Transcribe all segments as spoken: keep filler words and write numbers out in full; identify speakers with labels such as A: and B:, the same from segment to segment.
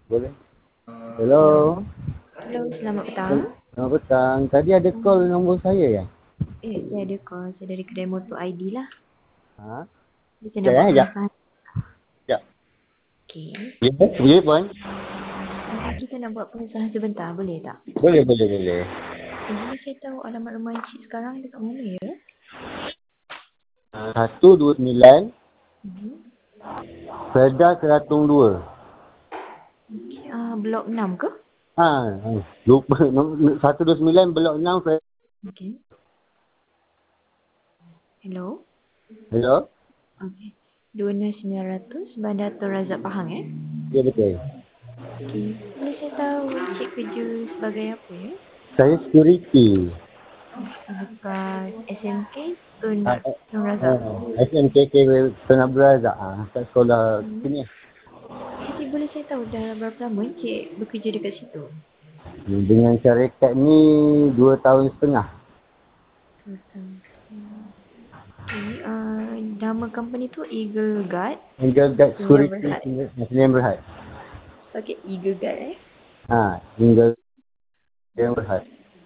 A: Boleh. Hello.
B: Hello. Hello, selamat petang.
A: Selamat petang. Tadi ada call nombor saya ya?
B: Eh, saya ada call. Saya dari kedai motor I D lah.
A: Ha?
B: Kita nak
A: Sekejap
B: buat
A: eh, sekejap.
B: pengesahan.
A: Sekejap.
B: Okey.
A: Ya, boleh puan?
B: Uh, kita nak buat pengesahan sebentar, boleh tak?
A: Boleh, boleh, boleh.
B: Eh, boleh saya tahu alamat rumah encik sekarang dekat mana ya?
A: Uh, satu dua sembilan
B: Mm-hmm.
A: Serda Keratung dua.
B: Okay, uh, blok enam ke?
A: Ha, lupa. satu dua sembilan Blok enam.
B: Okey. Hello?
A: Hello?
B: Okey. dua enam sembilan kosong kosong Bandar Tun Razak Pahang eh?
A: Ya, betul.
B: Okey. Boleh saya tahu encik kerja sebagai apa ya?
A: Saya security.
B: Dekat S M K Tun,
A: Uh,
B: Tun Razak.
A: uh, S M K K Tengah Berazak. Ha, kat sekolah
B: Hmm.
A: sini.
B: Encik boleh saya tahu dah berapa lama encik bekerja dekat situ?
A: Dengan syarikat ni dua tahun setengah.
B: Betul. Okay, uh, nama company tu Eagle Guard.
A: Angel Guard
B: Sdn
A: Security
B: Berhad.
A: Sdn Berhad.
B: Okay, Eagle Guard eh.
A: Ha, Angel Sdn Berhad.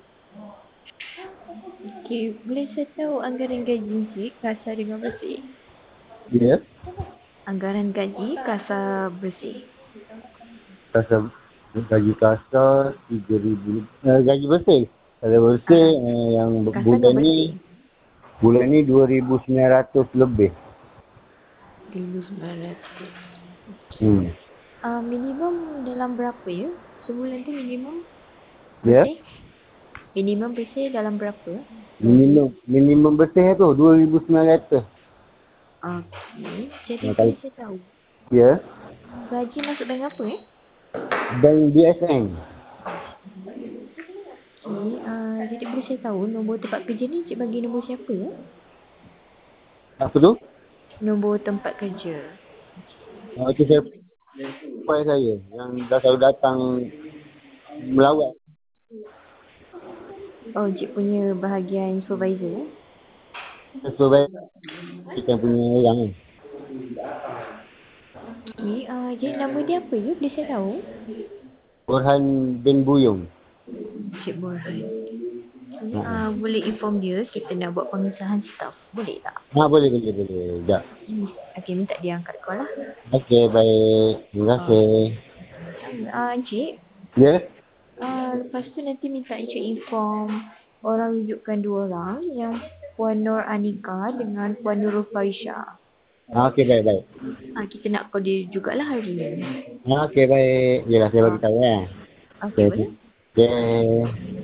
B: Okay, boleh saya tahu anggaran gaji encik kasar dengan bersih?
A: Ya.
B: Anggaran gaji kasar bersih.
A: Kasar gaji kasar tiga ribu. Eh, gaji bersih. Kalau bersih
B: Ah,
A: eh, yang
B: kasar
A: bulan
B: dengan
A: ni
B: bersih.
A: bulan ni dua ribu sembilan ratus lebih.
B: dua ribu sembilan ratus.
A: Hmm.
B: Uh, minimum dalam berapa ya? Sebulan tu minimum
A: Ya.
B: bersih? Minimum bersih dalam berapa? Gaji?
A: Minimum minimum bersih tu dua ribu sembilan ratus.
B: Okey, jadi
A: Ya, kalau
B: boleh saya tahu
A: ya.
B: gaji masuk bank apa eh?
A: Bank B S N.
B: Okey, uh, jadi boleh saya tahu nombor tempat kerja ni cik bagi nombor siapa ya?
A: Apa tu?
B: Nombor tempat kerja.
A: Ha, itu saya pai saya yang dah selalu datang melawat.
B: Oh, cik punya bahagian supervisor ya?
A: Sesuai kita punya orang ni.
B: Okey, uh, jadi nama dia apa ya? Boleh saya tahu?
A: Burhan bin Buyung.
B: Cik Borhan. Okay,
A: Ha.
B: uh, boleh inform dia kita nak buat pengesahan staff. Boleh tak?
A: Ha, boleh, boleh, boleh. Sekejap.
B: Okey, minta dia angkat call lah.
A: Okey, baik. Terima
B: Oh,
A: kasih.
B: uh, Encik,
A: Ya?
B: uh, lepas tu nanti minta Encik inform orang rujukan dua orang yang Puan Nur Anika dengan Puan Nurul Farisha.
A: Ha, okey, baik, baik.
B: Ah, kita nak call dia jugalah hari ni.
A: Ha, okey, baik. Yelah, saya bagi
B: Ah,
A: tahu ya.
B: okey,
A: Okey.
B: boleh?
A: Okey.